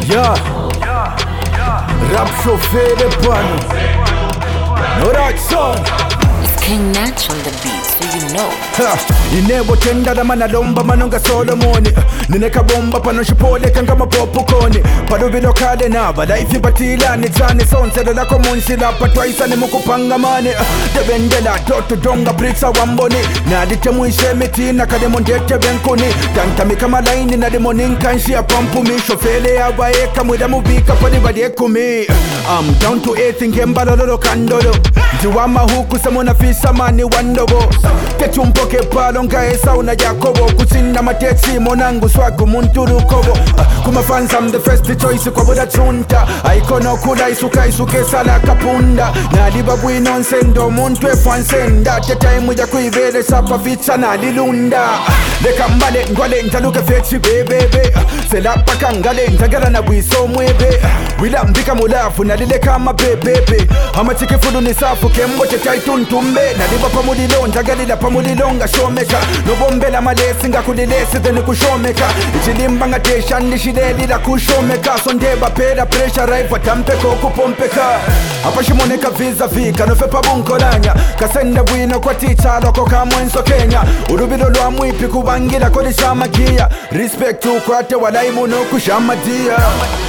Yeah, rap chauffeur pano. No that son. It's King Natch on the beat, so you know. Inebo tenda da mana lomba manonga Solomoni. Nineka bomba pano shipole kanga popcorn. Pado bido kade na bada ifi batila ni tani sonse da komunsi la patwaisa ni mukupanga mane. Debendela toto donga pritsa wamboni. Na ditemu ishemeti na kademondete benkuni. Tantami kama laini na demonin kanshi ya pampu mi. Shofele ya waeka muda mubika padi badie kumi. I'm down to earth nkemba lolo kandolo. Jiwama huku samuna fisa mani wandobo. Kechumpoke palo nkaesa una Jacobo. Kusinda matexi monangu swagu munturu kobo. Kuma fans I'm the first choice kwa boda chunta. Aikono kuda isuke sala kapunda. Na diba bui nonsendo muntu efansenda. Teta imuja kuivele sapa ficha na lilunda. Leka mbale ngwale njaluke fechi bebebe. Selapa kangale njagala na wiso mwebe. Wila mbika mulafu na lile kama bebebe. Hama chiki fudu ni safu kembo chetai tuntumbe. Na diba pamulilo njagalila pamulilonga shomeka. Nobombela malesi nga kulilesi zeni kushomeka. Ichilimba nga tesha nishideli la kushomeka. Sondeba peda pressure raifa tampeko kupompeka. Hapa shimoneka visa vika nofepa bunkolanya. Kasenda wino kwa ticha loko kamwenso Kenya. Urubilo lwa mwipi kubangila kodi shamakia. Respect tu kwa te walaimu no kushamadia.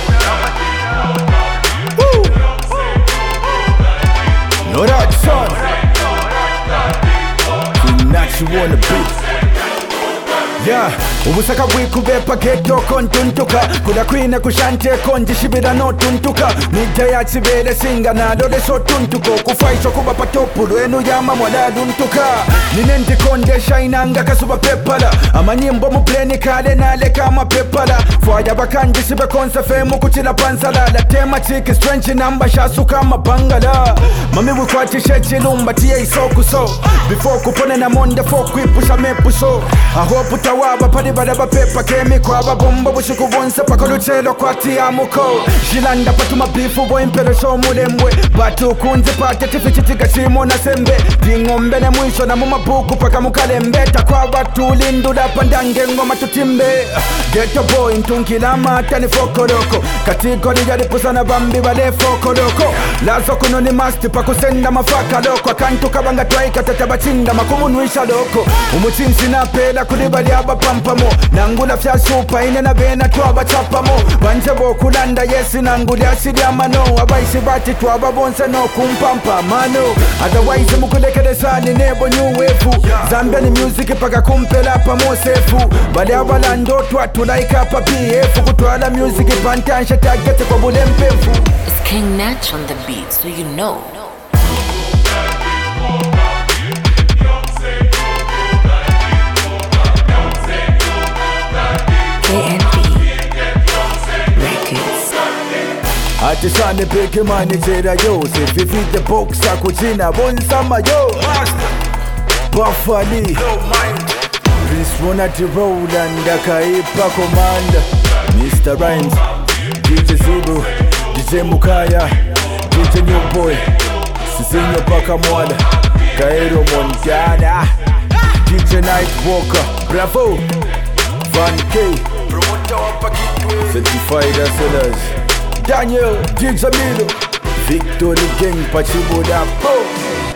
No that son. King Natch you wanna beat. Yeah, ubusaka bwikubepa geto kontuntuka. Kuda kwine kushante konji shibida no tuntuka. Nija ya chibele singa na dole so tuntuko. Kufaisho kuba patopu lwenu yama mwada duntuka. Ninendi konde shainanga kasuba pepala. Ama nyimbo mupleni kade na leka mapepala. Fwaya bakanji shibe konsa femu kuchila pansala. La tema chiki strange namba shasu kama bangala. Mami wikwachi shechi lumba tiye isoku so. Before kupone na monde foku ipusha mepuso. I hope utawaba padi bada bapepa kemi kwa babomba bushiku bonse pakoluchelo kwa tiamuko. Jilanda patuma bifu bo impero show mulembwe. Batu kunzi pate tifichitiga chimo na sembe. Dingombe ne mwisho na mumabuku paka mukalembe. Takwa watu lindu da pandange ngoma tutimbe. Ghetto boy ntunkila mata ni fokoroko. Katigori yari pusa na bambi bade fokoroko. Lazo kuno ni masti pakusenda mafaka loko. Kantu kabanga twaika tatabachinda makumunuisha loko. Umuchinsi na pela kulibali aba pampamo. Nangula fya supa ine na bena tuaba chapamo. Banje bo kulanda yesi nanguli asiri amano. Abaisi bati tuaba bonse no kumpampa mano. Otherwise mukulekele sani nebo new wave. Zambia ni music paka kumpela pa mosefu. Bale abalando tuatulaika pa PF. Kutwala music pantansha tagete kwa bule mpefu. It's King Natch on the beat, so you know. Ati shane peke manijera yo. Se vivite boxa kuchina bonsama yo. Buffali Prince Monati Roland Akaipa Commander Mr. Rhymes DJ Zibu DJ Mukaya DJ New Boy Sisinyo Paka Mwada Kairo Montana DJ Nightwalker Bravo Van K Certified Sellers Daniel DJ Milo Victory Gang Pachiboda Po